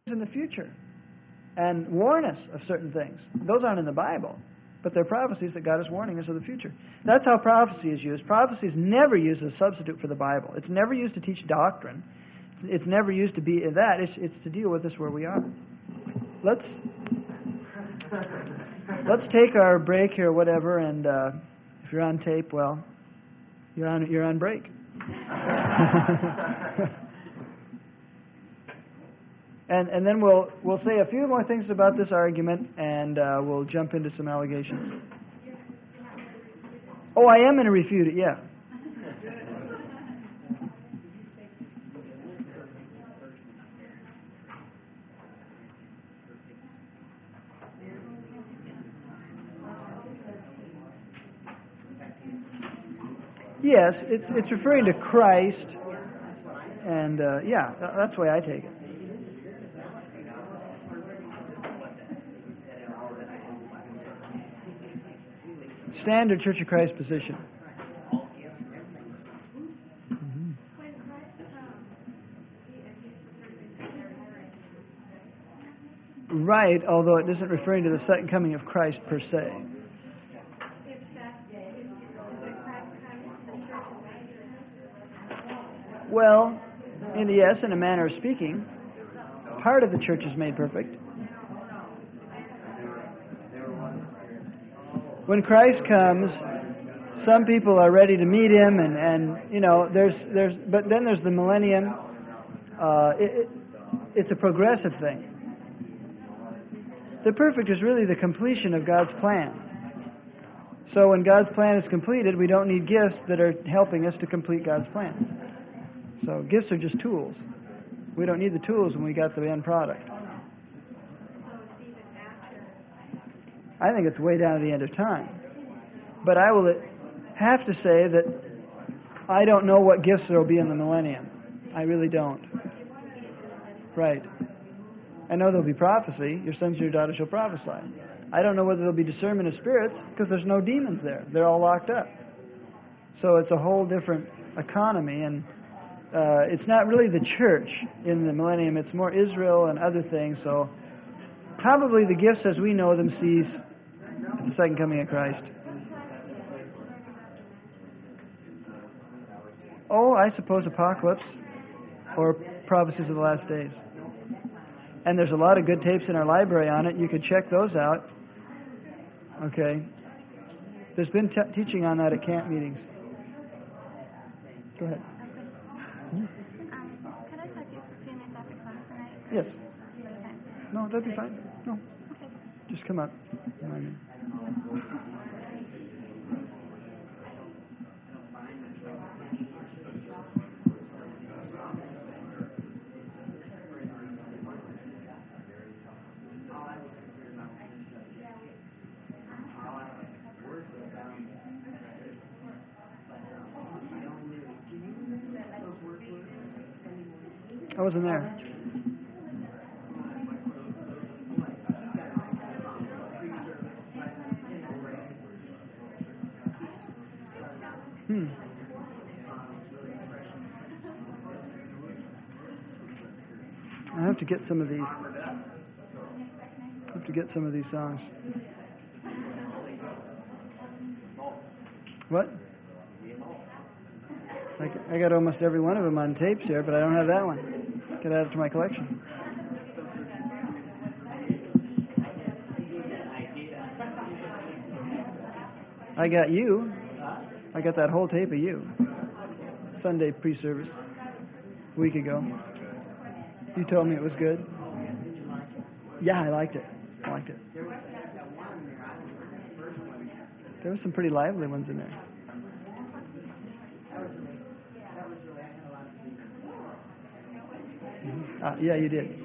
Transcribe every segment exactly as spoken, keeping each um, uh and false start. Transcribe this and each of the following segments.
in the future and warn us of certain things. Those aren't in the Bible, but they're prophecies that God is warning us of the future. That's how prophecy is used. Prophecy is never used as a substitute for the Bible. It's never used to teach doctrine. It's never used to be that. It's, it's to deal with us where we are. Let's let's take our break here, whatever, and uh, if you're on tape, well, you're on you're on break. and and then we'll we'll say a few more things about this argument, and uh, we'll jump into some allegations. Oh, I am going to refute it. Yeah. Yes, it's it's referring to Christ, and uh, yeah, that's the way I take it. Standard Church of Christ position. Mm-hmm. Right, although it isn't referring to the second coming of Christ per se. Well, in the yes, in a manner of speaking, part of the church is made perfect. When Christ comes, some people are ready to meet Him, and, and you know, there's there's, but then there's the millennium. Uh, it, it, it's a progressive thing. The perfect is really the completion of God's plan. So when God's plan is completed, we don't need gifts that are helping us to complete God's plan. So gifts are just tools. We don't need the tools when we got the end product. I think it's way down at the end of time. But I will have to say that I don't know what gifts there will be in the millennium. I really don't. Right. I know there'll be prophecy. Your sons and your daughters shall prophesy. I don't know whether there'll be discernment of spirits because there's no demons there. They're all locked up. So it's a whole different economy, and Uh, it's not really the church in the millennium. It's more Israel and other things. So probably the gifts as we know them cease at the second coming of Christ. Oh, I suppose apocalypse or prophecies of the last days. And there's a lot of good tapes in our library on it. You could check those out. Okay. There's been t- teaching on that at camp meetings. Go ahead. Um, could I talk to you for a few minutes after class tonight? Yes. No, that'd be fine. No. Okay. Just come up. I wasn't there. Hmm. I have to get some of these. I have to get some of these songs. What? I, I got almost every one of them on tapes here, but I don't have that one. Get add it to my collection. I got you. I got that whole tape of you. Sunday pre-service. A week ago. You told me it was good. Yeah, I liked it. I liked it. There were some pretty lively ones in there. Uh, yeah, you did.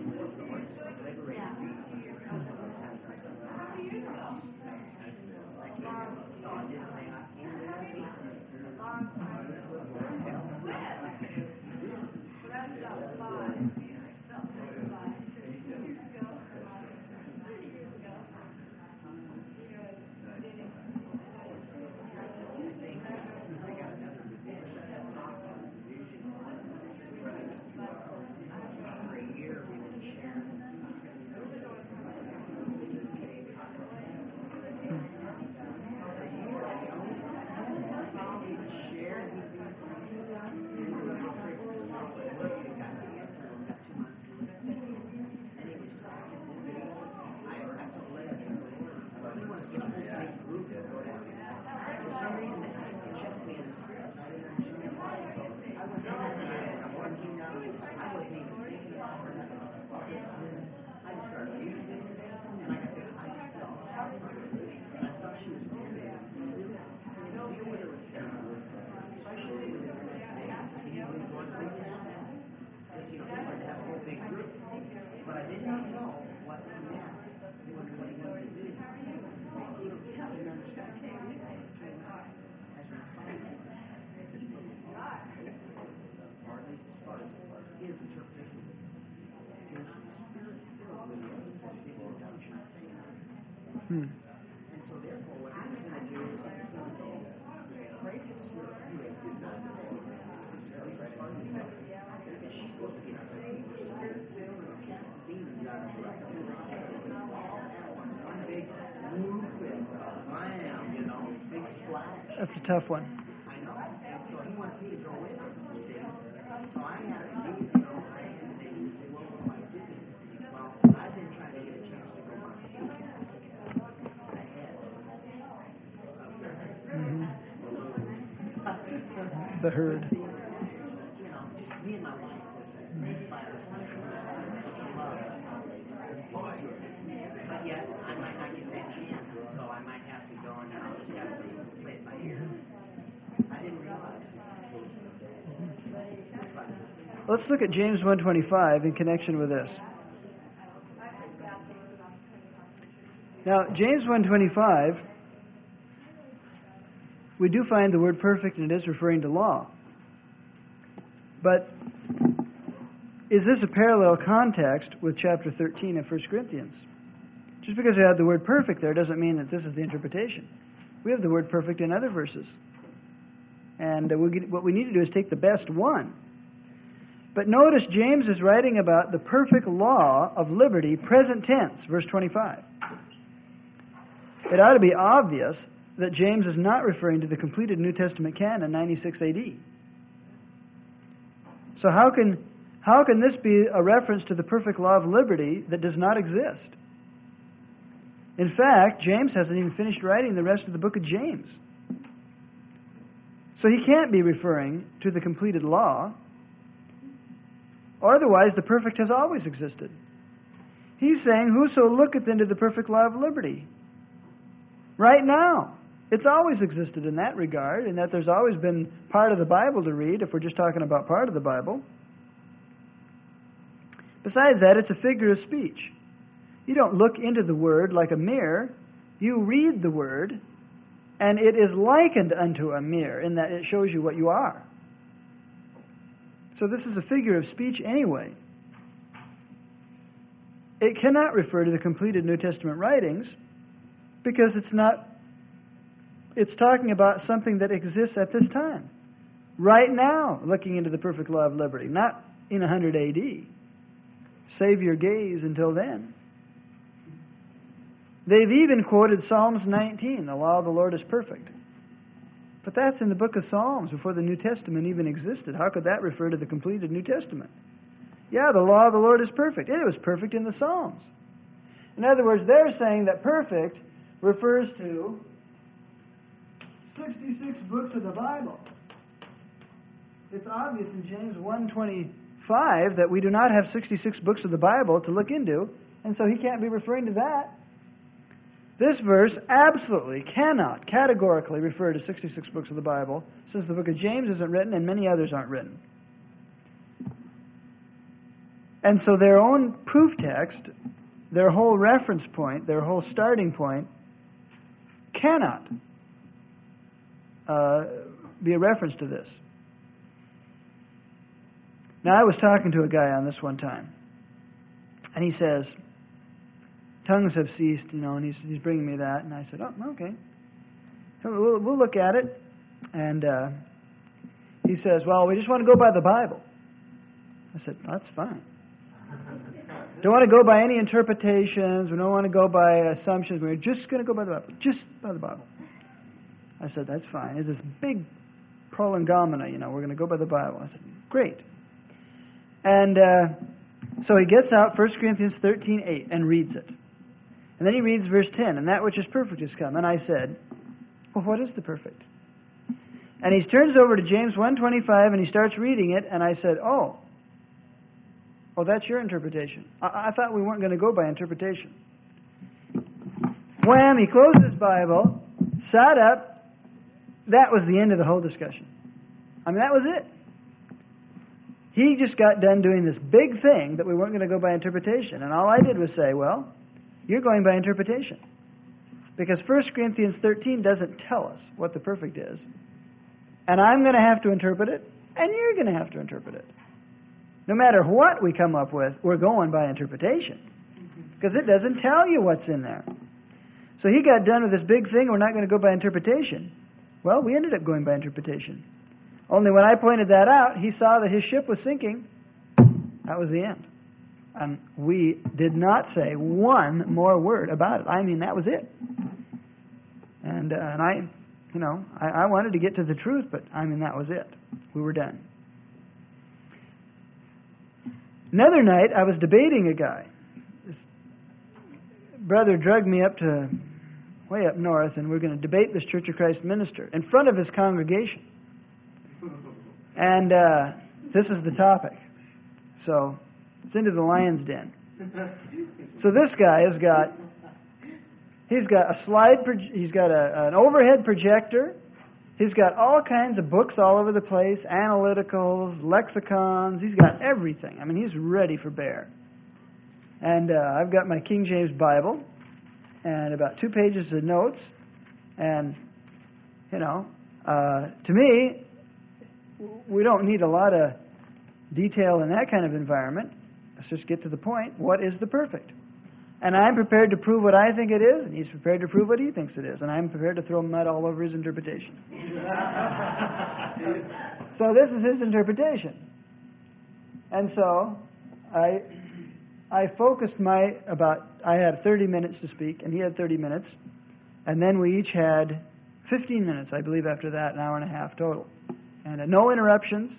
Hmm. That's a tough one. Mm-hmm. The herd. But yet, I might not get that chance, so I might have to go and I'll just have to play it by ear. I didn't realize. Let's look at James one twenty-five in connection with this. Now, James one twenty-five, we do find the word perfect, and it is referring to law. But is this a parallel context with chapter thirteen of First Corinthians? Just because we have the word perfect there doesn't mean that this is the interpretation. We have the word perfect in other verses. And uh, we get, what we need to do is take the best one. But notice James is writing about the perfect law of liberty, present tense, verse twenty-five. It ought to be obvious that James is not referring to the completed New Testament canon, ninety-six A D. So how can how can this be a reference to the perfect law of liberty that does not exist? In fact, James hasn't even finished writing the rest of the book of James. So he can't be referring to the completed law. Otherwise, the perfect has always existed. He's saying, whoso looketh into the perfect law of liberty. Right now. It's always existed in that regard, in that there's always been part of the Bible to read, if we're just talking about part of the Bible. Besides that, it's a figure of speech. You don't look into the Word like a mirror. You read the Word, and it is likened unto a mirror, in that it shows you what you are. So this is a figure of speech anyway. It cannot refer to the completed New Testament writings, because it's not It's talking about something that exists at this time. Right now, looking into the perfect law of liberty. Not in one hundred A D. Save your gaze until then. They've even quoted Psalms nineteen, the law of the Lord is perfect. But that's in the book of Psalms before the New Testament even existed. How could that refer to the completed New Testament? Yeah, the law of the Lord is perfect. It was perfect in the Psalms. In other words, they're saying that perfect refers to sixty-six books of the Bible. It's obvious in James one twenty-five that we do not have sixty-six books of the Bible to look into, and so he can't be referring to that. This verse absolutely cannot categorically refer to sixty-six books of the Bible, since the book of James isn't written and many others aren't written. And so their own proof text, their whole reference point, their whole starting point, cannot Uh, be a reference to this. Now, I was talking to a guy on this one time, and he says, tongues have ceased, you know, and he's, he's bringing me that, and I said, oh, okay. So we'll, we'll look at it, and uh, he says, well, we just want to go by the Bible. I said, that's fine. Don't want to go by any interpretations, we don't want to go by assumptions, we're just going to go by the Bible, just by the Bible. I said, that's fine. It's this big prolongomena, you know, we're going to go by the Bible. I said, great. And uh, so he gets out First Corinthians thirteen eight and reads it. And then he reads verse ten, and that which is perfect is come. And I said, well, what is the perfect? And he turns over to James one twenty-five, and he starts reading it, and I said, oh, oh, that's your interpretation. I, I thought we weren't going to go by interpretation. Wham, he closed his Bible, sat up. That was the end of the whole discussion. I mean, that was it. He just got done doing this big thing that we weren't going to go by interpretation. And all I did was say, well, you're going by interpretation. Because First Corinthians thirteen doesn't tell us what the perfect is. And I'm going to have to interpret it, and you're going to have to interpret it. No matter what we come up with, we're going by interpretation. Because it doesn't tell you what's in there. So he got done with this big thing, we're not going to go by interpretation. Well, we ended up going by interpretation. Only when I pointed that out, he saw that his ship was sinking. That was the end. And we did not say one more word about it. I mean, that was it. And, uh, and I, you know, I, I wanted to get to the truth, but I mean, that was it. We were done. Another night, I was debating a guy. This brother drugged me up to way up north, and we're going to debate this Church of Christ minister in front of his congregation. And uh, this is the topic. So it's into the lion's den. So this guy has got, he's got a slide, proje- he's got a, an overhead projector. He's got all kinds of books all over the place, analyticals, lexicons. He's got everything. I mean, he's ready for bear. And uh, I've got my King James Bible and about two pages of notes. And, you know, uh, to me, we don't need a lot of detail in that kind of environment. Let's just get to the point. What is the perfect? And I'm prepared to prove what I think it is, and he's prepared to prove what he thinks it is, and I'm prepared to throw mud all over his interpretation. So this is his interpretation. And so I I focused my about I had thirty minutes to speak, and he had thirty minutes, and then we each had fifteen minutes, I believe, after that, an hour and a half total, and uh, no interruptions,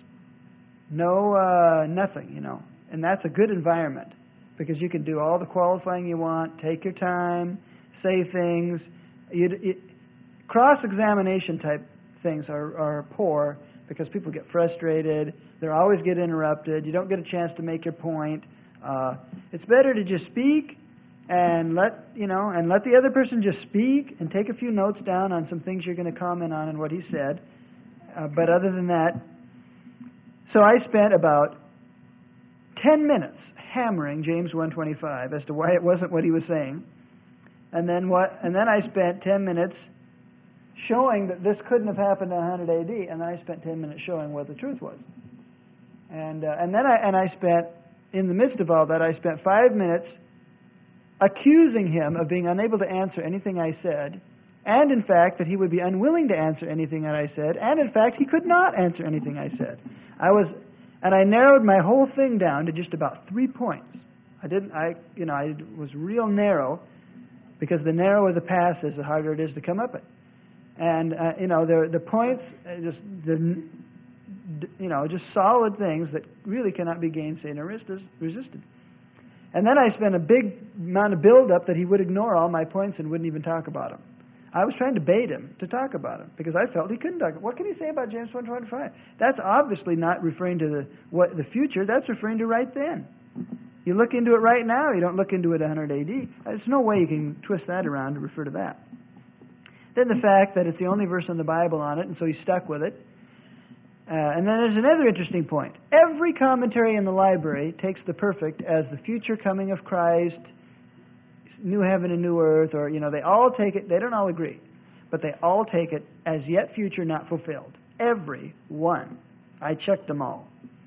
no uh, nothing, you know, and that's a good environment. Because you can do all the qualifying you want, take your time, say things. You, you, cross-examination type things are, are poor because people get frustrated. They always get interrupted. You don't get a chance to make your point. Uh, it's better to just speak and let you know, and let the other person just speak and take a few notes down on some things you're going to comment on and what he said. Uh, but other than that, so I spent about ten minutes hammering James one twenty-five as to why it wasn't what he was saying, and then what? And then I spent ten minutes showing that this couldn't have happened in one hundred A D, and then I spent ten minutes showing what the truth was. And uh, and then I and I spent in the midst of all that, I spent five minutes accusing him of being unable to answer anything I said, and in fact that he would be unwilling to answer anything that I said, and in fact he could not answer anything I said. I was. And I narrowed my whole thing down to just about three points. I didn't, I, you know, I was real narrow because the narrower the path is, the harder it is to come up it. And, uh, you know, the the points, uh, just, the, you know, just solid things that really cannot be gainsaid or resisted. And then I spent a big amount of build-up that he would ignore all my points and wouldn't even talk about them. I was trying to bait him to talk about him because I felt he couldn't talk. What can he say about James one twenty-five? That's obviously not referring to the what the future. That's referring to right then. You look into it right now. You don't look into it one hundred A D. There's no way you can twist that around to refer to that. Then the fact that it's the only verse in the Bible on it, and so he stuck with it. Uh, and then there's another interesting point. Every commentary in the library takes the perfect as the future coming of Christ, new heaven and new earth, or, you know, they all take it, they don't all agree, but they all take it as yet future, not fulfilled. Every one. I checked them all.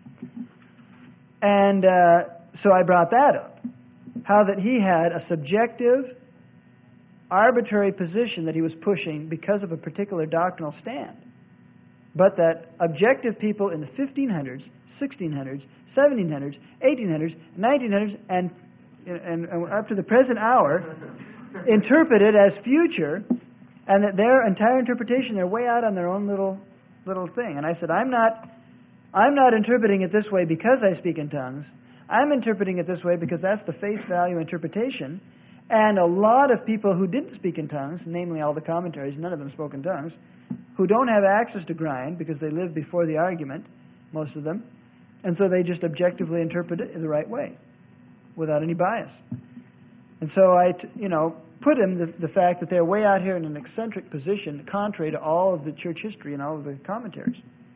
And uh, so I brought that up. How that he had a subjective, arbitrary position that he was pushing because of a particular doctrinal stand. But that objective people in the fifteen hundreds, sixteen hundreds, seventeen hundreds, eighteen hundreds, nineteen hundreds, and And, and up to the present hour, interpret it as future, and that their entire interpretation, they're way out on their own little little thing. And I said, I'm not, I'm not interpreting it this way because I speak in tongues. I'm interpreting it this way because that's the face value interpretation. And a lot of people who didn't speak in tongues, namely all the commentaries, none of them spoke in tongues, who don't have access to grind because they live before the argument, most of them, and so they just objectively interpret it in the right way, without any bias. And so I, you know, put him the, the fact that they're way out here in an eccentric position, contrary to all of the church history and all of the commentaries.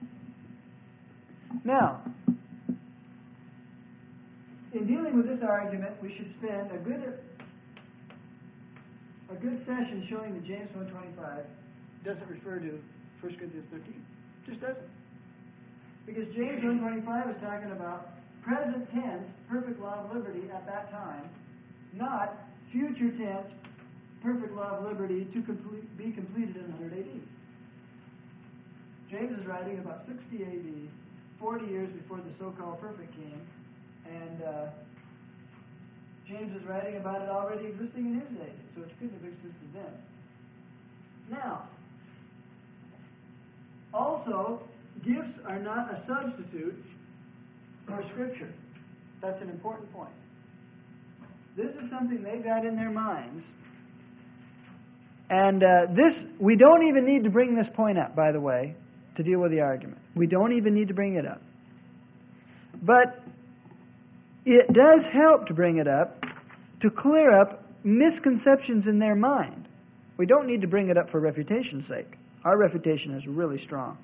Now, in dealing with this argument, we should spend a good a good session showing that James one twenty-five doesn't refer to First Corinthians thirteen. It just doesn't. Because James one twenty-five is talking about present tense, perfect law of liberty at that time, not future tense, perfect law of liberty to complete, be completed in one hundred A D. James is writing about sixty A D, forty years before the so-called perfect came, and uh, James is writing about it already existing in his day, so it couldn't have existed then. Now, also, gifts are not a substitute for Scripture. That's an important point. This is something they've got in their minds. And uh, this, we don't even need to bring this point up, by the way, to deal with the argument. We don't even need to bring it up. But it does help to bring it up to clear up misconceptions in their mind. We don't need to bring it up for refutation's sake. Our refutation is really strong.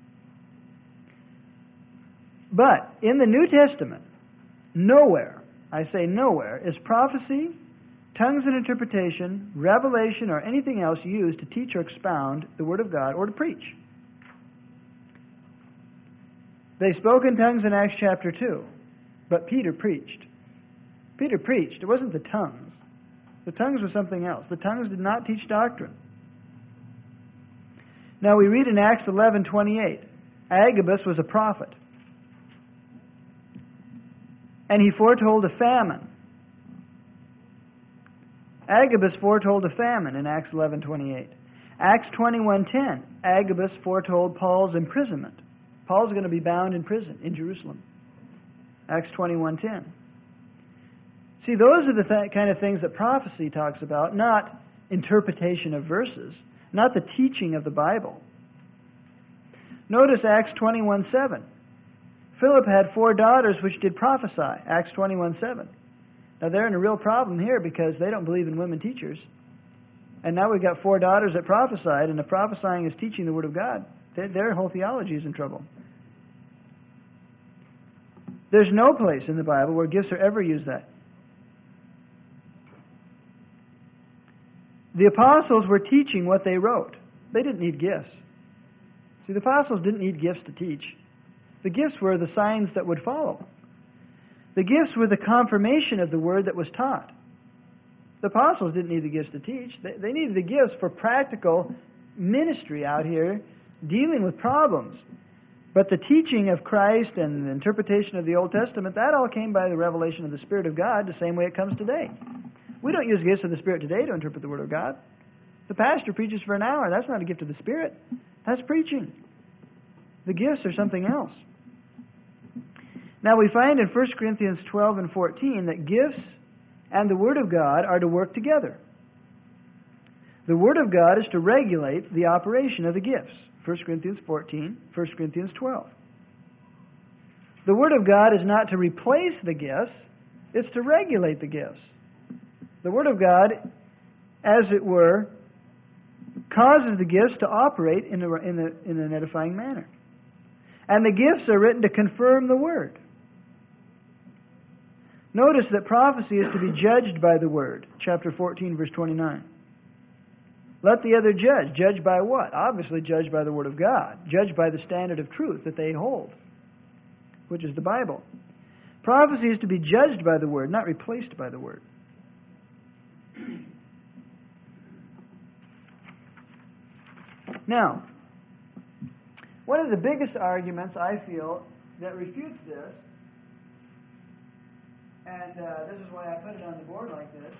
But in the New Testament, nowhere, I say nowhere, is prophecy, tongues and interpretation, revelation, or anything else used to teach or expound the Word of God or to preach. They spoke in tongues in Acts chapter two, but Peter preached. Peter preached. It wasn't the tongues. The tongues was something else. The tongues did not teach doctrine. Now we read in Acts eleven twenty-eight, Agabus was a prophet, and he foretold a famine. Agabus foretold a famine in Acts eleven twenty-eight. Acts twenty-one ten, Agabus foretold Paul's imprisonment. Paul's going to be bound in prison in Jerusalem. Acts twenty-one ten. See, those are the th- kind of things that prophecy talks about, not interpretation of verses, not the teaching of the Bible. Notice Acts twenty-one seven. Philip had four daughters which did prophesy. Acts twenty-one seven. Now they're in a real problem here because they don't believe in women teachers. And now we've got four daughters that prophesied, and the prophesying is teaching the Word of God. Their, their whole theology is in trouble. There's no place in the Bible where gifts are ever used that. The apostles were teaching what they wrote. They didn't need gifts. See, the apostles didn't need gifts to teach. The gifts were the signs that would follow. The gifts were the confirmation of the word that was taught. The apostles didn't need the gifts to teach. They, they needed the gifts for practical ministry out here, dealing with problems. But the teaching of Christ and the interpretation of the Old Testament, that all came by the revelation of the Spirit of God, the same way it comes today. We don't use gifts of the Spirit today to interpret the Word of God. The pastor preaches for an hour. That's not a gift of the Spirit. That's preaching. The gifts are something else. Now we find in First Corinthians twelve and fourteen that gifts and the Word of God are to work together. The Word of God is to regulate the operation of the gifts. First Corinthians fourteen, First Corinthians twelve. The Word of God is not to replace the gifts, it's to regulate the gifts. The Word of God, as it were, causes the gifts to operate in, a, in, a, in an edifying manner. And the gifts are written to confirm the Word. Notice that prophecy is to be judged by the Word. Chapter fourteen, verse twenty-nine. Let the other judge. Judge by what? Obviously judged by the Word of God. Judged by the standard of truth that they hold, which is the Bible. Prophecy is to be judged by the Word, not replaced by the Word. Now, one of the biggest arguments I feel that refutes this, and uh, this is why I put it on the board like this,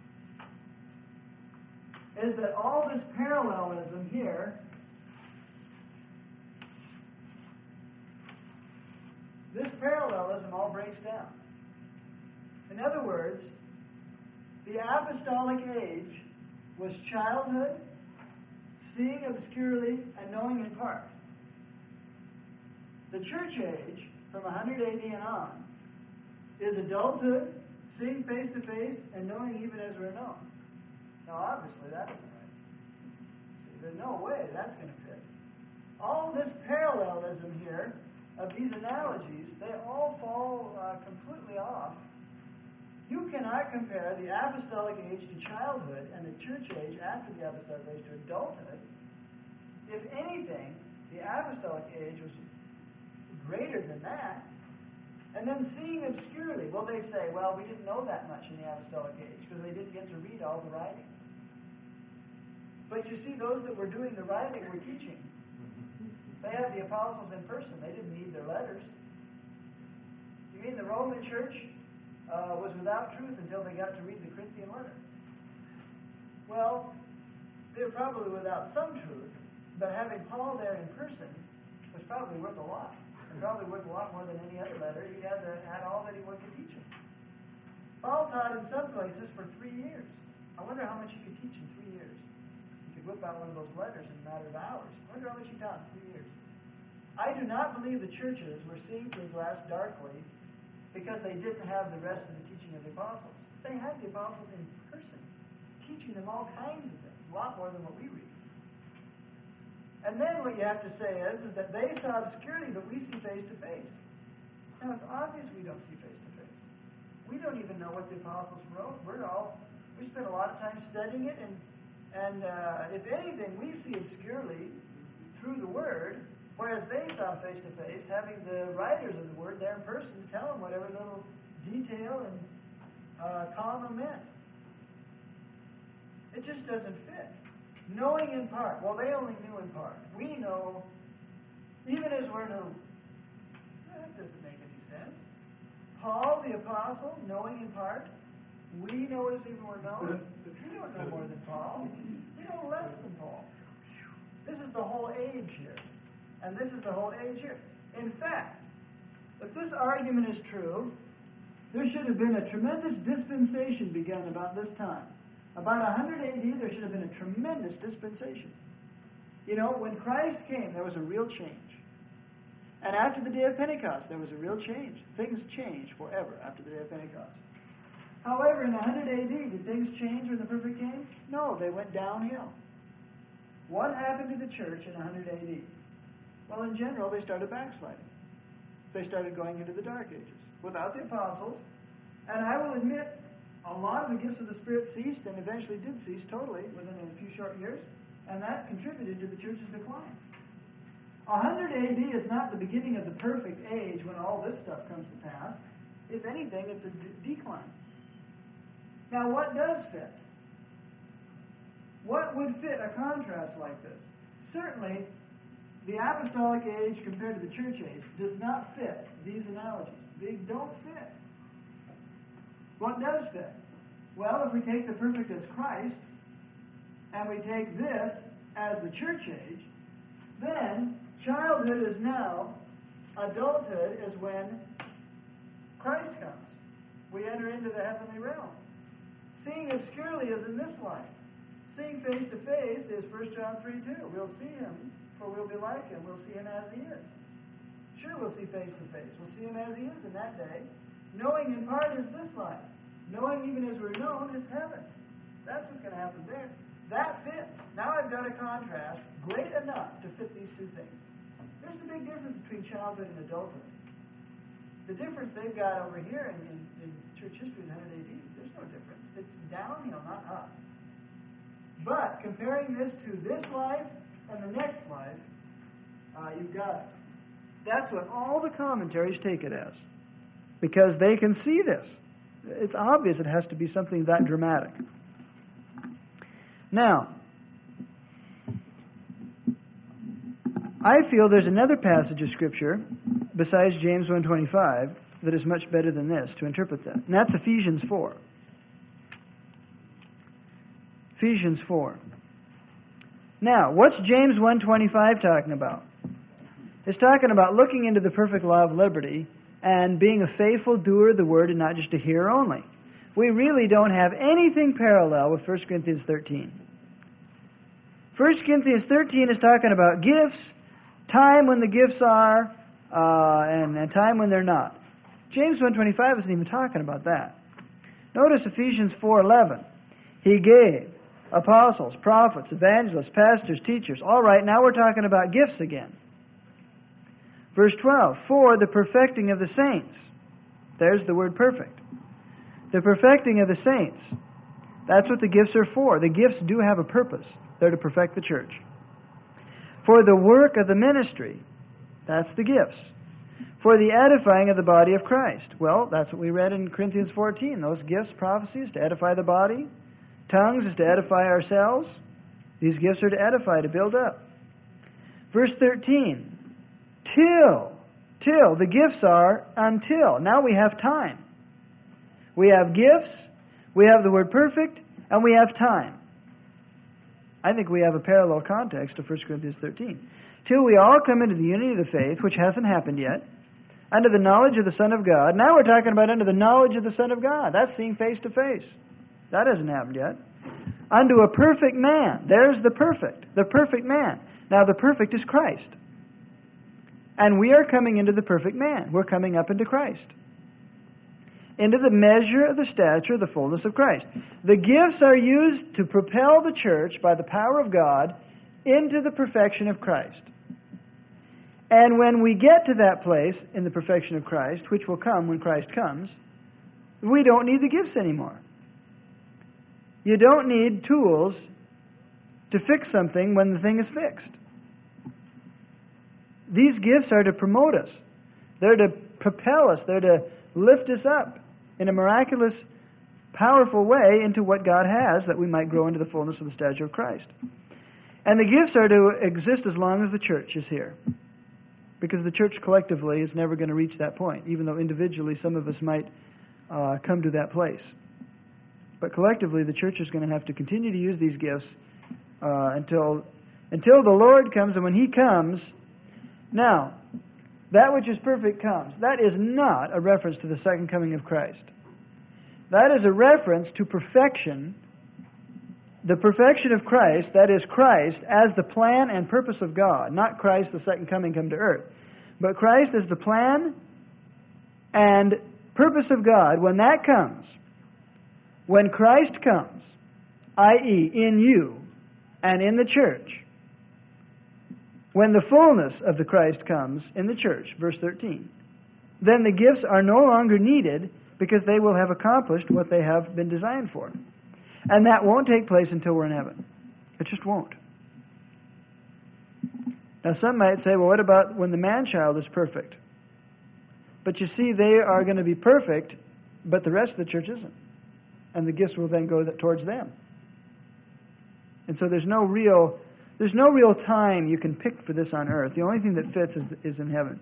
is that all this parallelism here this parallelism all breaks down. In other words, the apostolic age was childhood, seeing obscurely, and knowing in part. The church age, from one hundred A D and on, is adulthood, seeing face to face, and knowing even as we're known. Now, obviously, that isn't right. There's no way that's going to fit. All this parallelism here of these analogies, they all fall uh, completely off. You cannot compare the apostolic age to childhood and the church age after the apostolic age to adulthood. If anything, the apostolic age was greater than that. And then seeing obscurely, well, they say, well, we didn't know that much in the apostolic age because they didn't get to read all the writings. But you see, those that were doing the writing were teaching. They had the apostles in person. They didn't need their letters. You mean the Roman church uh, was without truth until they got to read the Corinthian letter? Well, they were probably without some truth, but having Paul there in person was probably worth a lot. And probably worth a lot more than any other letter. He had, the, had all that he wanted to teach them. Paul taught in some places for three years. I wonder how much he could teach in three years. He could whip out one of those letters in a matter of hours. I wonder how much he taught in three years. I do not believe the churches were seeing through glass darkly because they didn't have the rest of the teaching of the apostles. They had the apostles in person, teaching them all kinds of things, a lot more than what we read. And then what you have to say is, is that they saw obscurely, but we see face to face. Now it's obvious we don't see face to face. We don't even know what the apostles wrote. We're all we spent a lot of time studying it, and and uh, if anything, we see obscurely through the Word, whereas they saw face to face, having the writers of the Word there in person tell them whatever little detail and uh, comma meant. It just doesn't fit. Knowing in part. Well, they only knew in part. We know, even as we're new. That doesn't make any sense. Paul, the apostle, knowing in part. We know as even we're known. We don't know more than Paul. We know less than Paul. This is the whole age here. And this is the whole age here. In fact, if this argument is true, there should have been a tremendous dispensation begun about this time. About one hundred A D, there should have been a tremendous dispensation. You know, when Christ came, there was a real change. And after the day of Pentecost, there was a real change. Things changed forever after the day of Pentecost. However, in one hundred A D, did things change when the perfect came? No, they went downhill. What happened to the church in one hundred A D? Well, in general, they started backsliding. They started going into the Dark Ages without the apostles. And I will admit, a lot of the gifts of the Spirit ceased and eventually did cease totally within a few short years, and that contributed to the church's decline. one hundred A D is not the beginning of the perfect age when all this stuff comes to pass. If anything, it's a d- decline. Now, what does fit? What would fit a contrast like this? Certainly, the apostolic age compared to the church age does not fit these analogies. They don't fit. What does fit? Well, if we take the perfect as Christ, and we take this as the church age, then childhood is now, adulthood is when Christ comes. We enter into the heavenly realm. Seeing obscurely is in this life. Seeing face to face is First John three two. We'll see him, for we'll be like him. We'll see him as he is. Sure, we'll see face to face. We'll see him as he is in that day. Knowing in part is this life. Knowing even as we're known is heaven. That's what's going to happen there. That fits. Now I've got a contrast great enough to fit these two things. There's a big difference between childhood and adulthood. The difference they've got over here in, in, in church history in one hundred A D, there's no difference. It's downhill, not up. But comparing this to this life and the next life, uh, you've got it. That's what all the commentaries take it as. Because they can see this. It's obvious it has to be something that dramatic. Now, I feel there's another passage of Scripture besides James one twenty-five that is much better than this to interpret that. And that's Ephesians four. Ephesians four. Now, what's James one twenty-five talking about? It's talking about looking into the perfect law of liberty and being a faithful doer of the word and not just a hearer only. We really don't have anything parallel with First Corinthians thirteen. First Corinthians thirteen is talking about gifts, time when the gifts are, uh, and, and time when they're not. James one twenty-five isn't even talking about that. Notice Ephesians four eleven. He gave apostles, prophets, evangelists, pastors, teachers. All right, now we're talking about gifts again. Verse twelve, for the perfecting of the saints. There's the word perfect. The perfecting of the saints. That's what the gifts are for. The gifts do have a purpose. They're to perfect the church. For the work of the ministry. That's the gifts. For the edifying of the body of Christ. Well, that's what we read in Corinthians fourteen. Those gifts, prophecies, to edify the body. Tongues is to edify ourselves. These gifts are to edify, to build up. Verse thirteen, till, till. The gifts are until. Now we have time. We have gifts, we have the word perfect, and we have time. I think we have a parallel context to First Corinthians thirteen. Till we all come into the unity of the faith, which hasn't happened yet, under the knowledge of the Son of God. Now we're talking about under the knowledge of the Son of God. That's seeing face to face. That hasn't happened yet. Unto a perfect man. There's the perfect. The perfect man. Now the perfect is Christ. And we are coming into the perfect man. We're coming up into Christ. Into the measure of the stature of the fullness of Christ. The gifts are used to propel the church by the power of God into the perfection of Christ. And when we get to that place in the perfection of Christ, which will come when Christ comes, we don't need the gifts anymore. You don't need tools to fix something when the thing is fixed. These gifts are to promote us. They're to propel us. They're to lift us up in a miraculous, powerful way into what God has, that we might grow into the fullness of the stature of Christ. And the gifts are to exist as long as the church is here. Because the church collectively is never going to reach that point, even though individually some of us might uh, come to that place. But collectively, the church is going to have to continue to use these gifts uh, until until the Lord comes. And when He comes, now, that which is perfect comes. That is not a reference to the second coming of Christ. That is a reference to perfection. The perfection of Christ, that is Christ as the plan and purpose of God, not Christ the second coming come to earth, but Christ as the plan and purpose of God. When that comes, when Christ comes, that is in you and in the church, when the fullness of the Christ comes in the church, verse thirteen, then the gifts are no longer needed because they will have accomplished what they have been designed for. And that won't take place until we're in heaven. It just won't. Now some might say, well, what about when the man-child is perfect? But you see, they are going to be perfect, but the rest of the church isn't. And the gifts will then go towards them. And so there's no real there's no real time you can pick for this on earth. The only thing that fits is, is in heaven.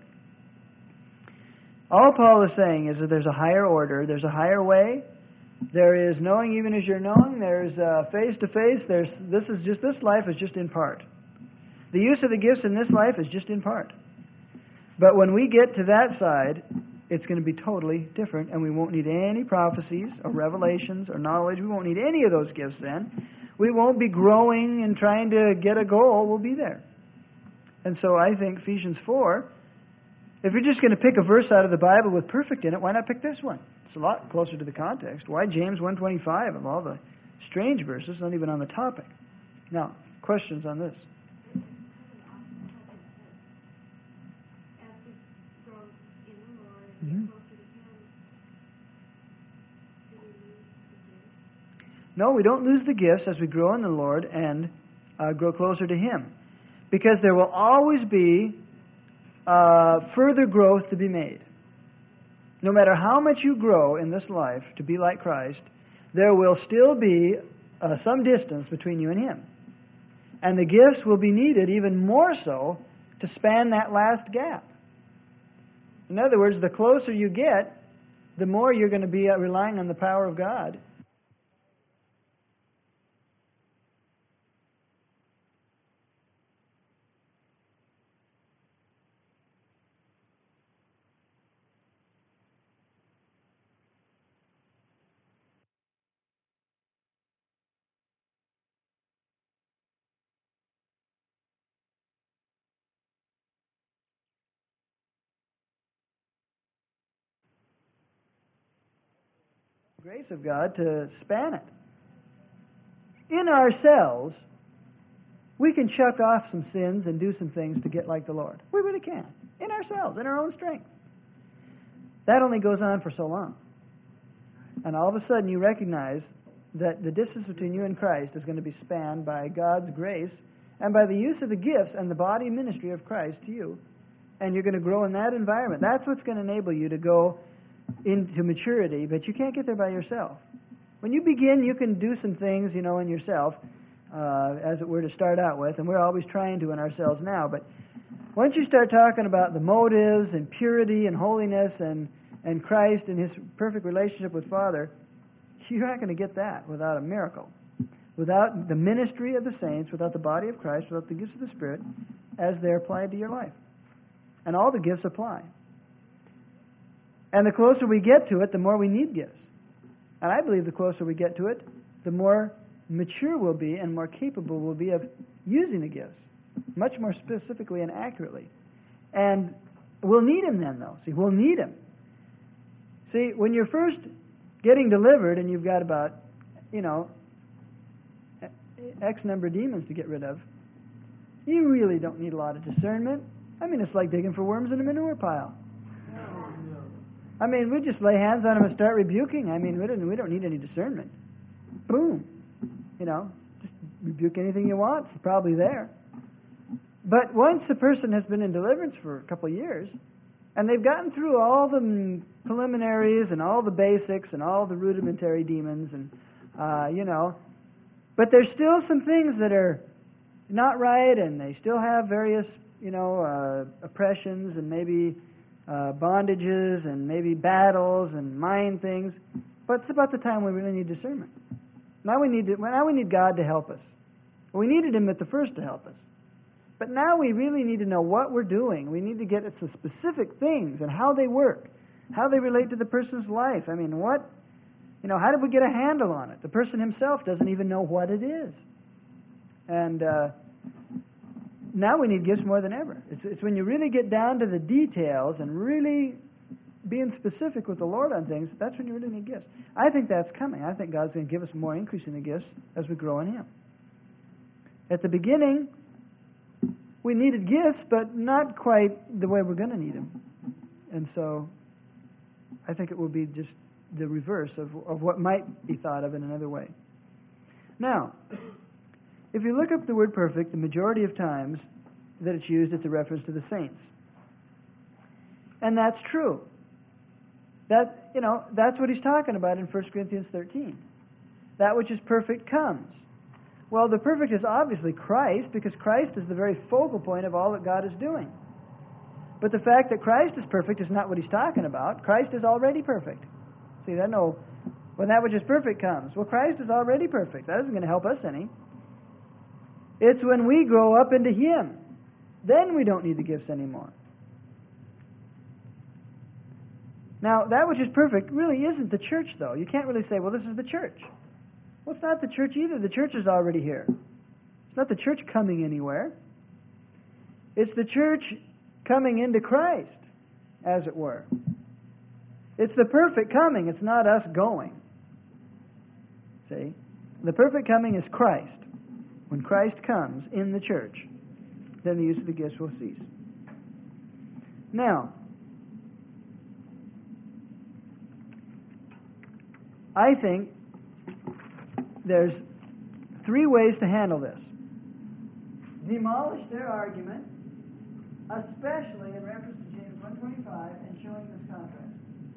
All Paul is saying is that there's a higher order, there's a higher way. There is knowing even as you're knowing. There's uh, face to face. There's this is just this life is just in part. The use of the gifts in this life is just in part. But when we get to that side, it's going to be totally different, and we won't need any prophecies or revelations or knowledge. We won't need any of those gifts then. We won't be growing and trying to get a goal. We'll be there. And so I think Ephesians four, if you're just going to pick a verse out of the Bible with perfect in it, why not pick this one? It's a lot closer to the context. Why James one twenty-five of all the strange verses, not even on the topic? Now, questions on this? Mm-hmm. No, we don't lose the gifts as we grow in the Lord and uh, grow closer to Him. Because there will always be uh, further growth to be made. No matter how much you grow in this life to be like Christ, there will still be uh, some distance between you and Him. And the gifts will be needed even more so to span that last gap. In other words, the closer you get, the more you're going to be uh, relying on the power of God. Grace of God to span it. In ourselves, we can chuck off some sins and do some things to get like the Lord. We really can. In ourselves, in our own strength. That only goes on for so long. And all of a sudden you recognize that the distance between you and Christ is going to be spanned by God's grace and by the use of the gifts and the body ministry of Christ to you. And you're going to grow in that environment. That's what's going to enable you to go into maturity, but you can't get there by yourself. When you begin, you can do some things, you know, in yourself, uh, as it were, to start out with, and we're always trying to in ourselves now. But once you start talking about the motives and purity and holiness and, and Christ and His perfect relationship with Father, you're not going to get that without a miracle. Without the ministry of the saints, without the body of Christ, without the gifts of the Spirit, as they're applied to your life. And all the gifts apply. And the closer we get to it, the more we need gifts. And I believe the closer we get to it, the more mature we'll be and more capable we'll be of using the gifts, much more specifically and accurately. And we'll need Him then, though. See, we'll need Him. See, when you're first getting delivered and you've got about, you know, X number of demons to get rid of, you really don't need a lot of discernment. I mean, it's like digging for worms in a manure pile. I mean, we just lay hands on them and start rebuking. I mean, we don't, we don't need any discernment. Boom. You know, just rebuke anything you want. It's probably there. But once a person has been in deliverance for a couple of years, and they've gotten through all the preliminaries and all the basics and all the rudimentary demons, and, uh, you know, but there's still some things that are not right, and they still have various, you know, uh, oppressions and maybe uh, bondages and maybe battles and mind things. But it's about the time we really need discernment. Now we need to, now we need God to help us. We needed Him at the first to help us. But now we really need to know what we're doing. We need to get at the specific things and how they work, how they relate to the person's life. I mean, what, you know, how did we get a handle on it? The person himself doesn't even know what it is. And uh, now we need gifts more than ever. It's, it's when you really get down to the details and really being specific with the Lord on things, that's when you really need gifts. I think that's coming. I think God's going to give us more increase in the gifts as we grow in Him. At the beginning, we needed gifts, but not quite the way we're going to need them. And so I think it will be just the reverse of, of what might be thought of in another way. Now, if you look up the word perfect, the majority of times that it's used, it's a reference to the saints. And that's true. That, you know, that's what he's talking about in First Corinthians thirteen. That which is perfect comes. Well, the perfect is obviously Christ, because Christ is the very focal point of all that God is doing. But the fact that Christ is perfect is not what he's talking about. Christ is already perfect. See, that no, when that which is perfect comes. Well, Christ is already perfect. That isn't going to help us any. It's when we grow up into Him. Then we don't need the gifts anymore. Now, that which is perfect really isn't the church, though. You can't really say, well, this is the church. Well, it's not the church either. The church is already here. It's not the church coming anywhere. It's the church coming into Christ, as it were. It's the perfect coming. It's not us going. See? The perfect coming is Christ. When Christ comes in the church, then the use of the gifts will cease. Now, I think there's three ways to handle this. Demolish their argument, especially in reference to James one twenty-five and showing this contrast.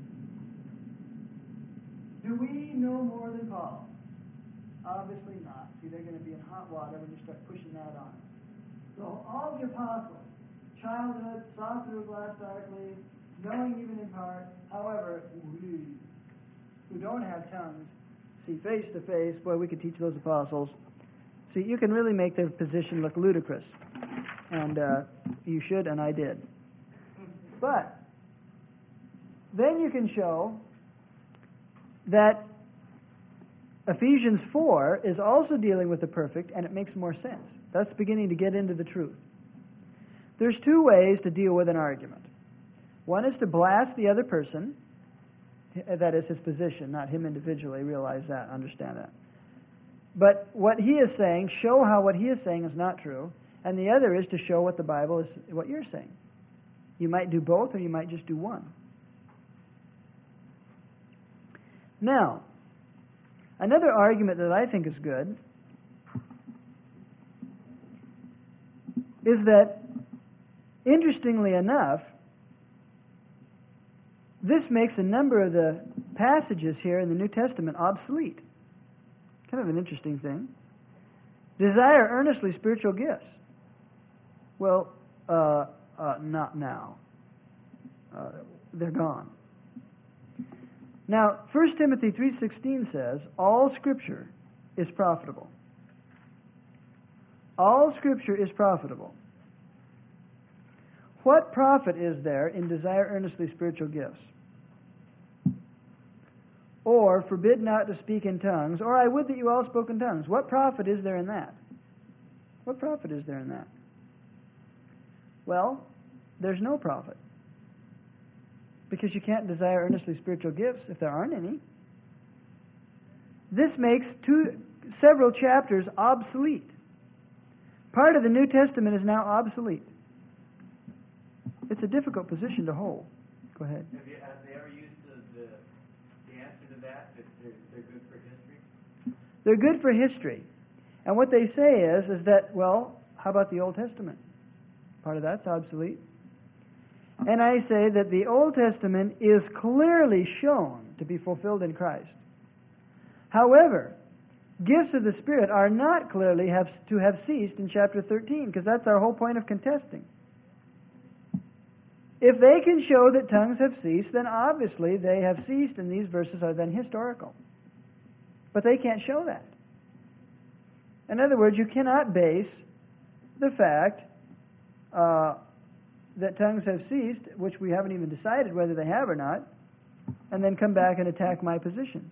Do we know more than Paul? Obviously not. See, they're going to be in hot water when you start pushing that on. So all the apostles, childhood, saw through a glass darkly, knowing even in part, however, we who don't have tongues see face to face, boy, we could teach those apostles. See, you can really make their position look ludicrous. And uh, you should, and I did. But then you can show that Ephesians four is also dealing with the perfect, and it makes more sense. That's beginning to get into the truth. There's two ways to deal with an argument. One is to blast the other person. That is his position, not him individually. Realize that, understand that. But what he is saying, show how what he is saying is not true. And the other is to show what the Bible is, what you're saying. You might do both, or you might just do one. Now, another argument that I think is good is that, interestingly enough, this makes a number of the passages here in the New Testament obsolete. Kind of an interesting thing. Desire earnestly spiritual gifts. Well, uh, uh, not now. Uh, they're gone. Now, First Timothy three sixteen says, all Scripture is profitable. All Scripture is profitable. What profit is there in desire earnestly spiritual gifts? Or forbid not to speak in tongues, or I would that you all spoke in tongues. What profit is there in that? What profit is there in that? Well, there's no profit. Because you can't desire earnestly spiritual gifts if there aren't any. This makes two, several chapters obsolete. Part of the New Testament is now obsolete. It's a difficult position to hold. Go ahead. Have, you, have they ever used the, the, the answer to that, that they're, they're good for history? They're good for history. And what they say is, is that, well, how about the Old Testament? Part of that's obsolete. And I say that the Old Testament is clearly shown to be fulfilled in Christ. However, gifts of the Spirit are not clearly have, to have ceased in chapter thirteen, because that's our whole point of contesting. If they can show that tongues have ceased, then obviously they have ceased, and these verses are then historical. But they can't show that. In other words, you cannot base the fact uh, that tongues have ceased, which we haven't even decided whether they have or not, and then come back and attack my position.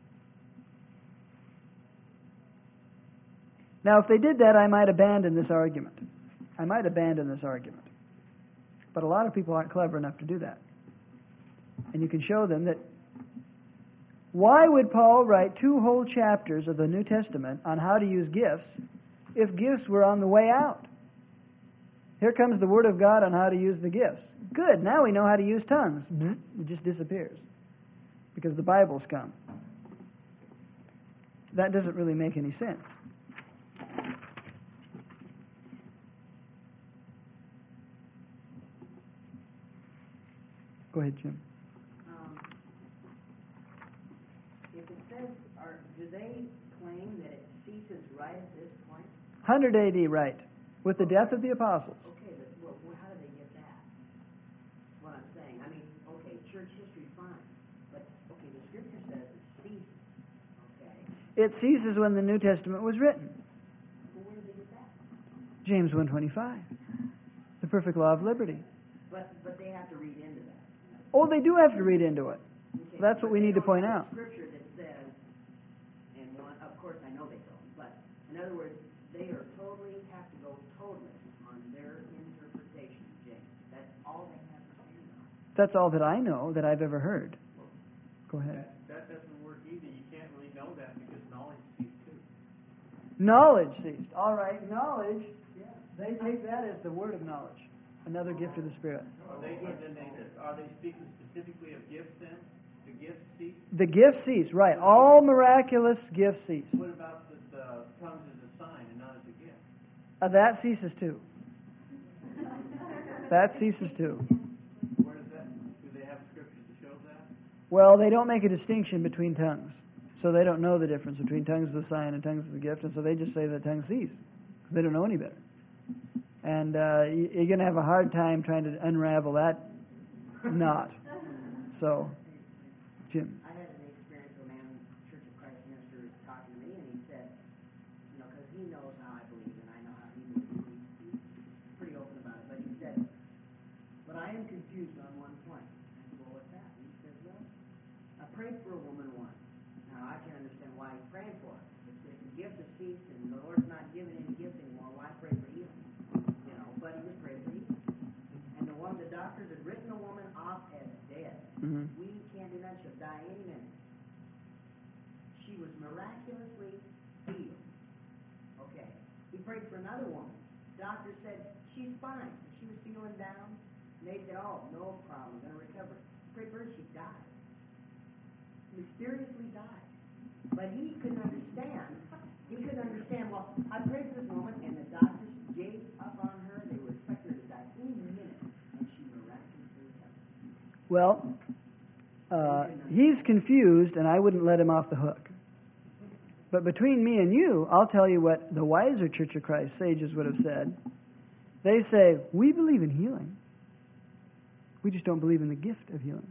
Now, if they did that, I might abandon this argument. I might abandon this argument. But a lot of people aren't clever enough to do that. And you can show them that why would Paul write two whole chapters of the New Testament on how to use gifts if gifts were on the way out? Here comes the Word of God on how to use the gifts. Good, now we know how to use tongues. It just disappears because the Bible's come. That doesn't really make any sense. Go ahead, Jim. Um, if it says, are, do they claim that it ceases right at this point? one hundred A D, right. With the death of the apostles. Okay, but well, well, how do they get that? That's what I'm saying. I mean, okay, church history, fine. But, okay, the Scripture says it ceases. Okay. It ceases when the New Testament was written. Well, where did they get that? James one twenty-five. The perfect law of liberty. But, but they have to read into that. Oh, they do have to read into it. Okay, That's what but we they need to don't point have out. a Scripture that says, and one, of course I know they don't, but in other words, they are totally, have to go totally on their interpretation of James. That's all they have to stand on. That's all that I know that I've ever heard. Go ahead. That, that doesn't work either. You can't really know that because knowledge ceased too. Knowledge ceased. All right, knowledge. Yeah. They take that as the word of knowledge, another gift of the Spirit. Are they, are they, are they speaking specifically of gifts then? The gifts cease? The gift cease, right. All miraculous gifts cease. What about the, the tongues as a sign and not as a gift? Uh, that ceases too. That ceases too. Where does that? Do they have scriptures to show that? Well, they don't make a distinction between tongues. So they don't know the difference between tongues as a sign and tongues as a gift, and so they just say that tongues cease. They don't know any better. And uh, you're going to have a hard time trying to unravel that knot. So, Jim. I had an experience with a man, Church of Christ minister, talking to me, and he said, you know, because he knows how I believe, and I know how he believes. He's pretty open about it. But he said, but I am confused on one point. I said, well, what's that? And he said, well, I prayed for a woman once. Now, I can understand why he's praying for her. If the gift has ceased and the Lord's not giving any gifts anymore, why pray for healing? You know, but he was praying for healing. And the one, the doctors had written the woman off as dead. Mm-hmm. We can't do that. She'll die any minute. She was miraculously healed. Okay. He prayed for another woman. Doctor said, she's fine. She was feeling down. And they said, oh, no problem. Going to recover. Prayed for her. She died. Mysteriously died. But he couldn't understand. He couldn't understand, well, I prayed for this woman, and the doctors gave up on her. They were expecting her to die any minute. And she miraculously recovered. Well, uh, he's confused, and I wouldn't let him off the hook. But between me and you, I'll tell you what the wiser Church of Christ sages would have said. They say, we believe in healing. We just don't believe in the gift of healing.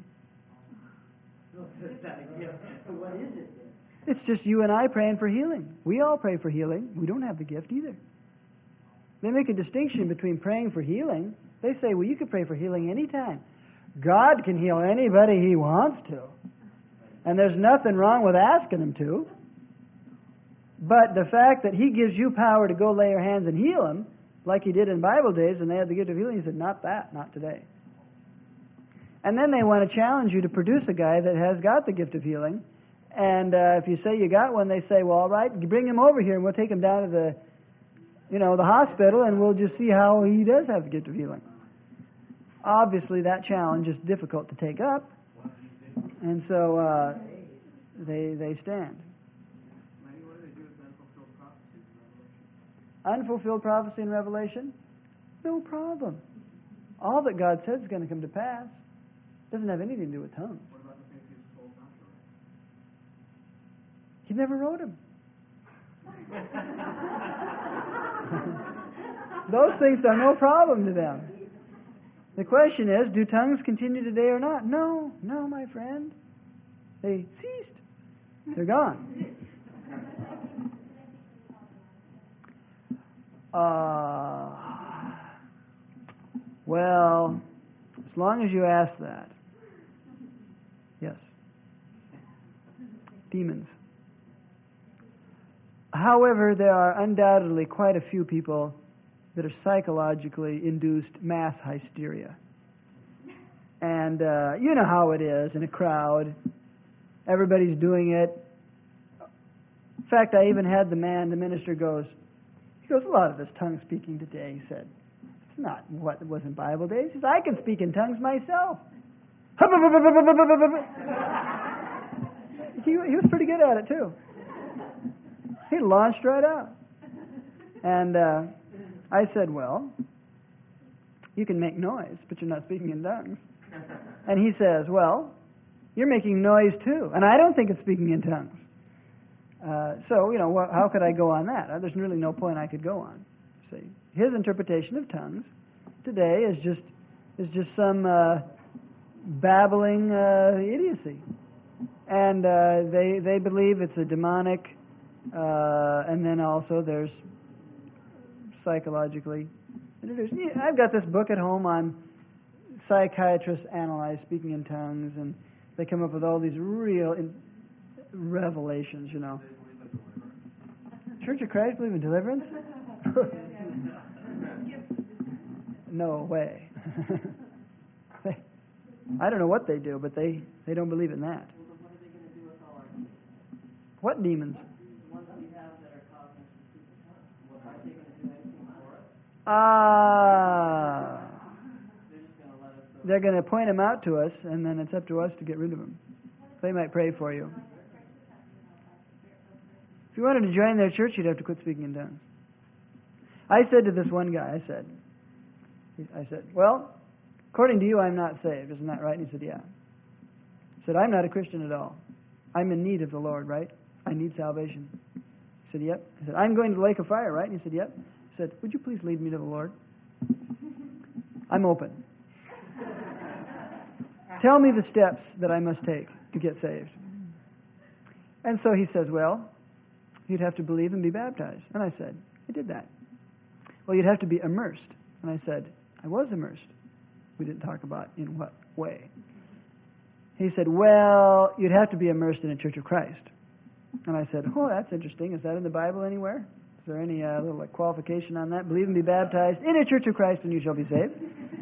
What is it then? It's just you and I praying for healing. We all pray for healing. We don't have the gift either. They make a distinction between praying for healing. They say, well, you can pray for healing anytime. God can heal anybody He wants to. And there's nothing wrong with asking Him to. But the fact that He gives you power to go lay your hands and heal them, like He did in Bible days when they had the gift of healing, He said, not that, not today. And then they want to challenge you to produce a guy that has got the gift of healing. And uh, if you say you got one, they say, well, all right, bring him over here and we'll take him down to the, you know, the hospital and we'll just see how he does have the gift of healing. Obviously, that challenge is difficult to take up. And so uh, they they stand. What do they do with unfulfilled prophecies in Revelation? Unfulfilled prophecy in Revelation? No problem. All that God says is going to come to pass. Doesn't have anything to do with tongues. What about the things he was told not to write? He never wrote them. Those things are no problem to them. The question is, do tongues continue today or not? No, no, my friend. They ceased. They're gone. Uh, well, as long as you ask that. Yes. Demons. However, there are undoubtedly quite a few people that are psychologically induced mass hysteria. And uh, you know how it is in a crowd. Everybody's doing it. In fact, I even had the man, the minister goes, he goes, a lot of this tongue speaking today, he said. It's not what was in Bible days. He said, I can speak in tongues myself. he, he was pretty good at it, too. He launched right out. And uh, I said, well, you can make noise, but you're not speaking in tongues. And he says, well, you're making noise too. And I don't think it's speaking in tongues. Uh, so, you know, wh- how could I go on that? Uh, there's really no point I could go on. See, his interpretation of tongues today is just is just some uh, babbling uh, idiocy. And uh, they, they believe it's a demonic, uh, and then also there's psychologically introduced. Yeah, I've got this book at home on psychiatrists analyze speaking in tongues, and they come up with all these real in, revelations, you know. Church of Christ believe in deliverance? No way. they, I don't know what they do, but they, they don't believe in that. What demons? Ah. They're going to point them out to us, and then it's up to us to get rid of them. They might pray for you. If you wanted to join their church, you'd have to quit speaking in tongues. I said to this one guy, I said, I said, well, according to you, I'm not saved. Isn't that right? And he said, yeah. I said, I'm not a Christian at all. I'm in need of the Lord, right? I need salvation. He said, yep. I said, I'm going to the lake of fire, right? And he said, yep. I said, would you please lead me to the Lord? I'm open. Tell me the steps that I must take to get saved. And so he says, well, you'd have to believe and be baptized. And I said, I did that. Well, you'd have to be immersed. And I said, I was immersed. We didn't talk about in what way. He said, well, you'd have to be immersed in a Church of Christ. And I said, oh, that's interesting. Is that in the Bible anywhere? Is there any uh, little like, qualification on that? Believe and be baptized in a Church of Christ and you shall be saved.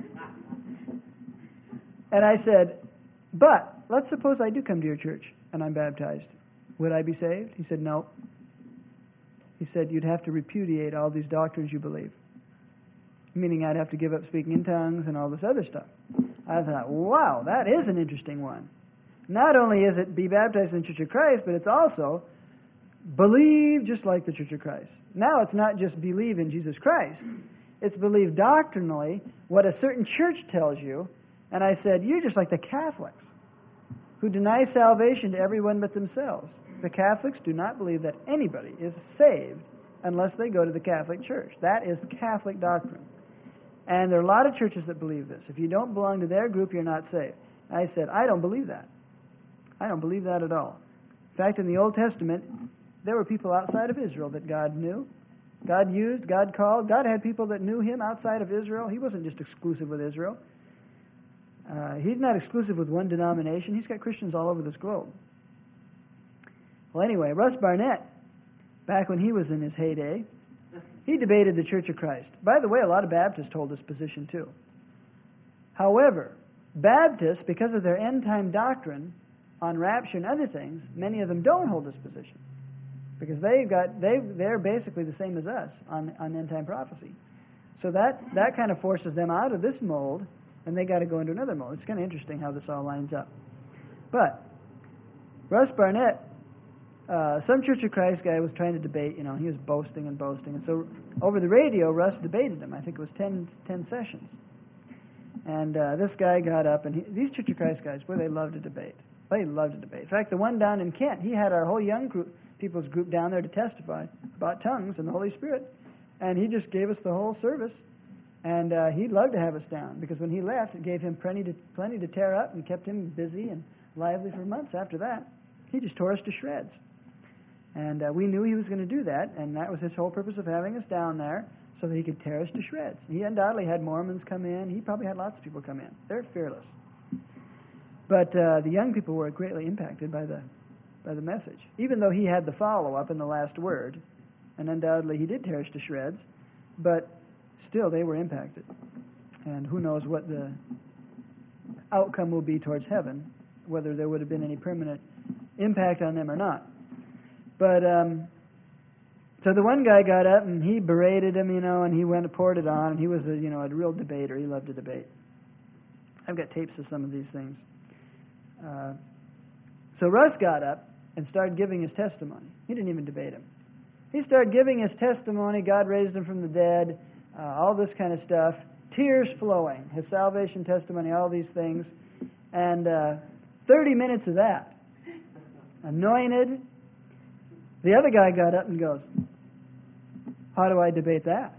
And I said, but let's suppose I do come to your church and I'm baptized. Would I be saved? He said, no. He said, you'd have to repudiate all these doctrines you believe. Meaning I'd have to give up speaking in tongues and all this other stuff. I thought, wow, that is an interesting one. Not only is it be baptized in the Church of Christ, but it's also believe just like the Church of Christ. Now it's not just believe in Jesus Christ. It's believe doctrinally what a certain church tells you. And I said, you're just like the Catholics who deny salvation to everyone but themselves. The Catholics do not believe that anybody is saved unless they go to the Catholic Church. That is Catholic doctrine. And there are a lot of churches that believe this. If you don't belong to their group, you're not saved. I said, I don't believe that. I don't believe that at all. In fact, in the Old Testament, there were people outside of Israel that God knew, God used, God called. God had people that knew Him outside of Israel. He wasn't just exclusive with Israel. Uh, he's not exclusive with one denomination. He's got Christians all over this globe. Well, anyway, Russ Barnett, back when he was in his heyday, he debated the Church of Christ. By the way, a lot of Baptists hold this position too. However, Baptists, because of their end-time doctrine on rapture and other things, many of them don't hold this position. Because they've got, they, they're basically the same as us on, on end-time prophecy. So that, that kind of forces them out of this mold, and they got to go into another mold. It's kind of interesting how this all lines up. But Russ Barnett, uh, some Church of Christ guy was trying to debate, you know, he was boasting and boasting. And so over the radio, Russ debated him. I think it was ten, ten sessions. And uh, this guy got up, and he, these Church of Christ guys, boy, they love to debate. They love to debate. In fact, the one down in Kent, he had our whole young group, people's group down there to testify about tongues and the Holy Spirit. And he just gave us the whole service. And uh, he'd love to have us down, because when he left, it gave him plenty to, plenty to tear up and kept him busy and lively for months after that. He just tore us to shreds. And uh, we knew he was going to do that, and that was his whole purpose of having us down there, so that he could tear us to shreds. He undoubtedly had Mormons come in. He probably had lots of people come in. They're fearless. But uh, the young people were greatly impacted by the by the message. Even though he had the follow-up in the last word, and undoubtedly he did tear us to shreds, but still they were impacted. And who knows what the outcome will be towards heaven, whether there would have been any permanent impact on them or not. But, um, so the one guy got up and he berated him, you know, and he went and poured it on, and he was a, you know, a real debater. He loved to debate. I've got tapes of some of these things. Uh, so Russ got up and started giving his testimony. He didn't even debate him. He started giving his testimony. God raised him from the dead, uh, all this kind of stuff. Tears flowing, his salvation testimony, all these things. And uh, thirty minutes of that. Anointed. The other guy got up and goes, how do I debate that?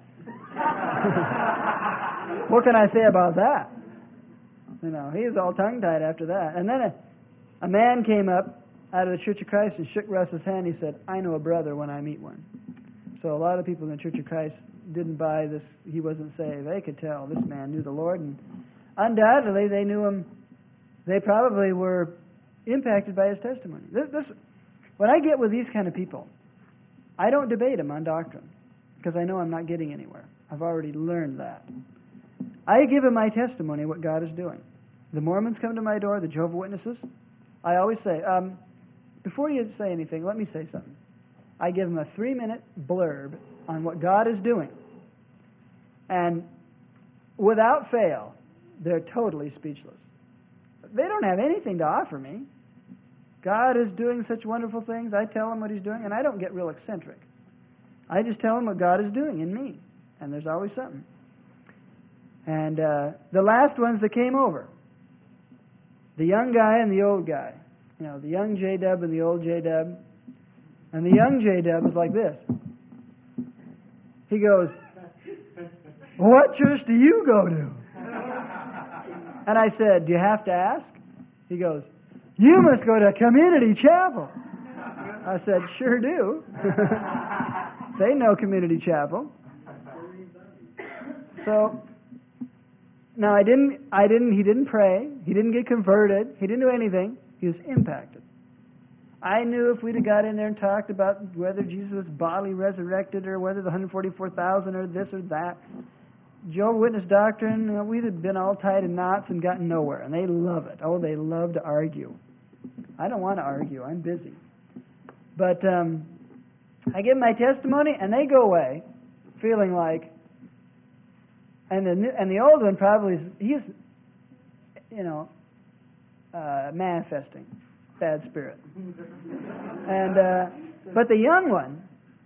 What can I say about that? You know, he was all tongue-tied after that. And then a, a man came up out of the Church of Christ and shook Russ's hand. He said, I know a brother when I meet one. So a lot of people in the Church of Christ didn't buy this. He wasn't saved. They could tell this man knew the Lord. And undoubtedly, they knew him. They probably were impacted by his testimony. This, this, when I get with these kind of people, I don't debate them on doctrine, because I know I'm not getting anywhere. I've already learned that. I give them my testimony, what God is doing. The Mormons come to my door, the Jehovah's Witnesses. I always say, um, before you say anything, let me say something. I give them a three-minute blurb on what God is doing. And without fail, they're totally speechless. They don't have anything to offer me. God is doing such wonderful things. I tell them what He's doing, and I don't get real eccentric. I just tell them what God is doing in me, and there's always something. And uh, the last ones that came over, the young guy and the old guy, you know, the young J-Dub and the old J-Dub, and the young J-Dub is like this. He goes, what church do you go to? And I said, do you have to ask? He goes, you must go to Community Chapel. I said, sure do. They know Community Chapel. So, now I didn't, I didn't, he didn't pray. He didn't get converted. He didn't do anything. He was impacted. I knew if we'd have got in there and talked about whether Jesus was bodily resurrected or whether the one hundred forty-four thousand or this or that, Jehovah's Witness doctrine, you know, we'd have been all tied in knots and gotten nowhere. And they love it. Oh, they love to argue. I don't want to argue. I'm busy. But um, I give my testimony, and they go away feeling like, and the new, and the old one probably is, he's, you know, uh, manifesting bad spirit. And uh, but the young one,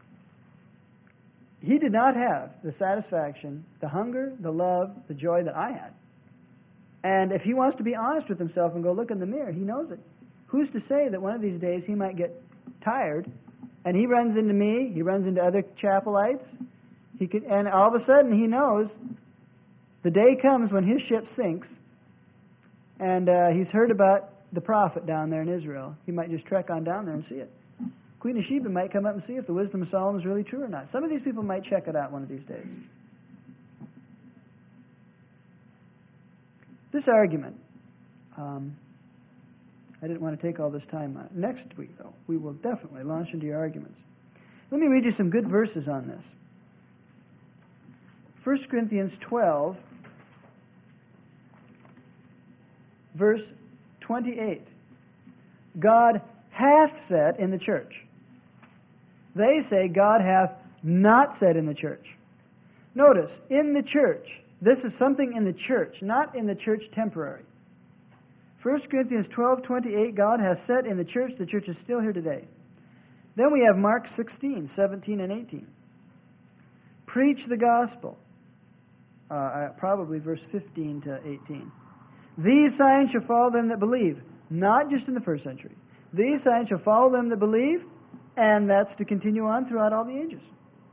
he did not have the satisfaction, the hunger, the love, the joy that I had. And if he wants to be honest with himself and go look in the mirror, he knows it. Who's to say that one of these days he might get tired, and he runs into me, he runs into other chapelites, he can, and all of a sudden he knows the day comes when his ship sinks, and uh, he's heard about the prophet down there in Israel. He might just trek on down there and see it. Queen of Sheba might come up and see if the wisdom of Solomon is really true or not. Some of these people might check it out one of these days. This argument, um, I didn't want to take all this time on it. Next week, though, we will definitely launch into your arguments. Let me read you some good verses on this. First Corinthians twelve, verse twenty-eight. God hath said in the church. They say God hath not said in the church. Notice, in the church. This is something in the church, not in the church temporary. First Corinthians twelve twenty-eight, God has said in the church, the church is still here today. Then we have Mark sixteen, seventeen and eighteen. Preach the gospel. Uh, probably verse fifteen to eighteen. These signs shall follow them that believe. Not just in the first century. These signs shall follow them that believe, and that's to continue on throughout all the ages.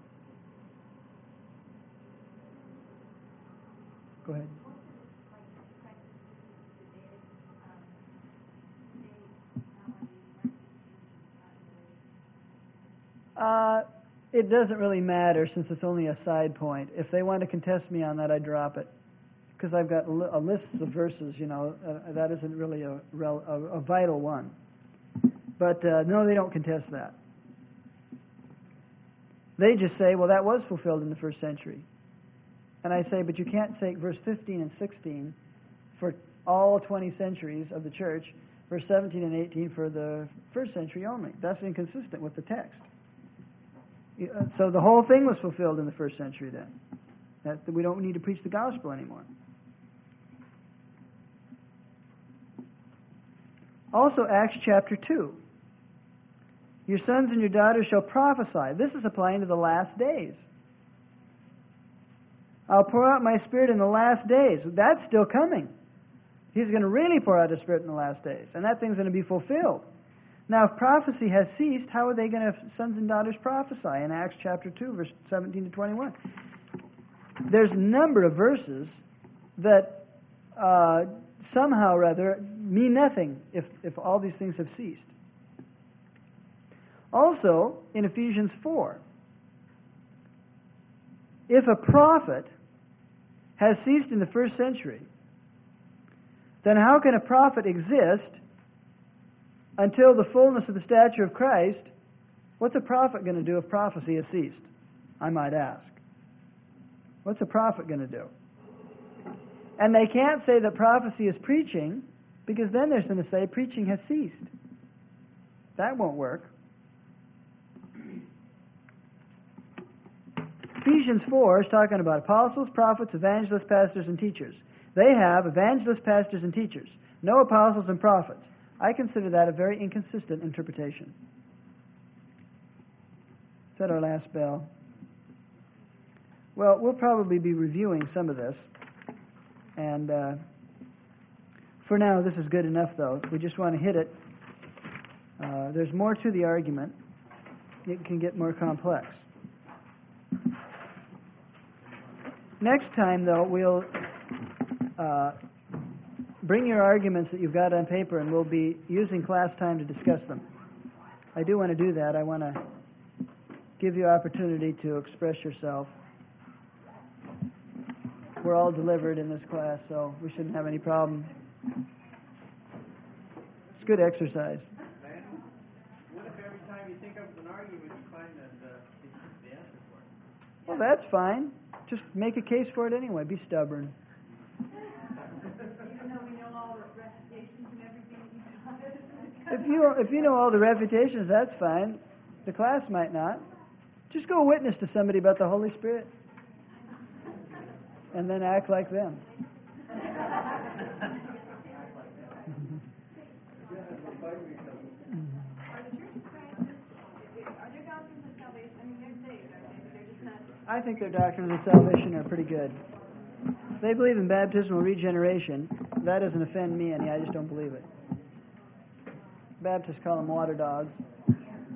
Go ahead. Uh, it doesn't really matter since it's only a side point. If they want to contest me on that, I drop it. Because I've got a list of verses, you know, uh, that isn't really a, a, a vital one. But uh, no, they don't contest that. They just say, well, that was fulfilled in the first century. And I say, but you can't take verse fifteen and sixteen for all twenty centuries of the church, verse seventeen and eighteen for the first century only. That's inconsistent with the text. So the whole thing was fulfilled in the first century then. That we don't need to preach the gospel anymore. Also, Acts chapter two. Your sons and your daughters shall prophesy. This is applying to the last days. I'll pour out my Spirit in the last days. That's still coming. He's going to really pour out His Spirit in the last days. And that thing's going to be fulfilled. Now, if prophecy has ceased, how are they going to have sons and daughters prophesy? In Acts chapter two, verse seventeen to twenty-one. There's a number of verses that uh, somehow or other mean nothing if, if all these things have ceased. Also, in Ephesians four, if a prophet has ceased in the first century, then how can a prophet exist until the fullness of the stature of Christ? What's a prophet going to do if prophecy has ceased? I might ask. What's a prophet going to do? And they can't say that prophecy is preaching, because then they're going to say preaching has ceased. That won't work. Ephesians four is talking about apostles, prophets, evangelists, pastors, and teachers. They have evangelists, pastors, and teachers. No apostles and prophets. I consider that a very inconsistent interpretation. Is that our last bell? Well, we'll probably be reviewing some of this. And uh, for now, this is good enough, though. We just want to hit it. Uh, there's more to the argument. It can get more complex. Next time, though, we'll uh, bring your arguments that you've got on paper, and we'll be using class time to discuss them. I do want to do that. I want to give you opportunity to express yourself. We're all delivered in this class, so we shouldn't have any problem. It's good exercise. What if every time you think of an argument, you find that uh, it's the answer for it? Well, that's fine. Just make a case for it anyway. Be stubborn. Even though we know all the reputations and everything he does. If you if you know all the reputations, that's fine. The class might not. Just go witness to somebody about the Holy Spirit, and then act like them. I think their doctrines of salvation are pretty good. They believe in baptismal regeneration. That doesn't offend me any. I just don't believe it. Baptists call them water dogs.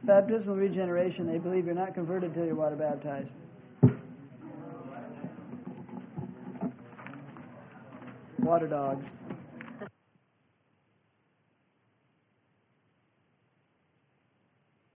baptismal regeneration, they believe you're not converted till you're water baptized. Water dogs.